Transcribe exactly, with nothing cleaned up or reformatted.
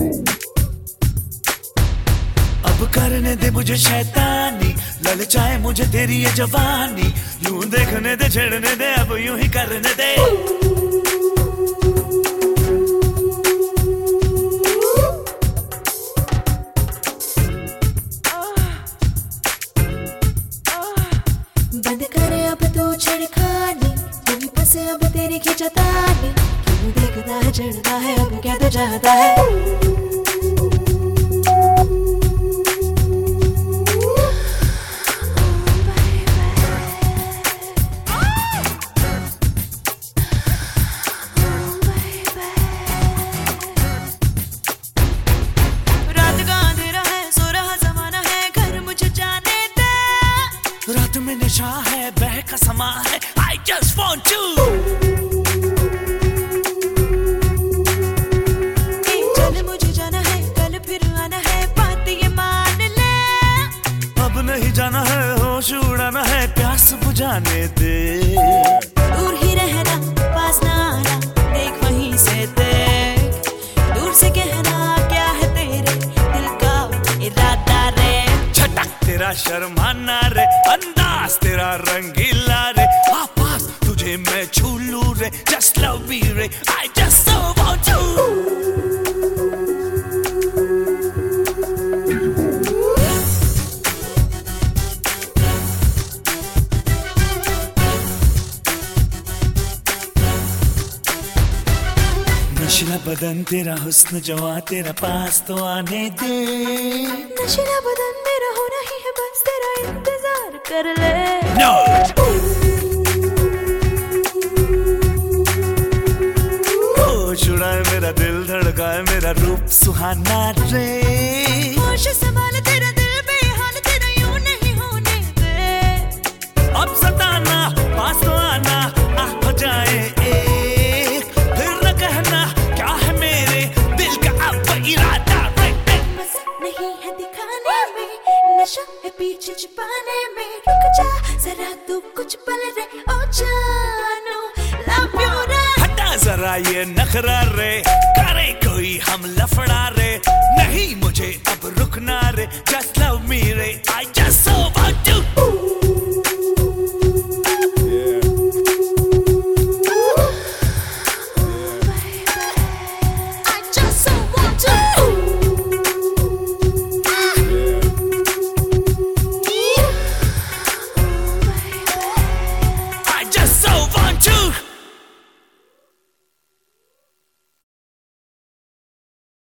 अब करने दे मुझे शैतानी, ललचाए मुझे तेरी ये जवानी, यूं देखने दे छेड़ने दे अब यूं ही करने दे। बंद करे अब तू छिड़खानी, यहीं फंसे अब तेरी खिंचतानी, क्यों देखता है चढ़ता है अब क्या तो चाहता है। रात में नशा है, बहका समा है, I just want to। चल मुझे जाना है, कल फिर आना है, बात ये मान ले। अब नहीं जाना है, होश उड़ाना है, प्यास बुझाने दे। दूर ही रहना, पास ना आना, देख वहीं से देख, दूर से कहना क्या है तेरे दिल का इरादा रे। झटक तेरा शर्माना रे, अंदाज तेरा रंगीला रे, पास तुझे मैं छू लूं रे, just love me रे, I just so want you। नशीला बदन तेरा, हुस्न जवां तेरा, पास तो आने दे। नशीला बदन मेरा होना ही है, बस तेरा इंतजार कर ले। No! होश उड़ाए मेरा दिल, धड़काए मेरा रूप सुहाना रे।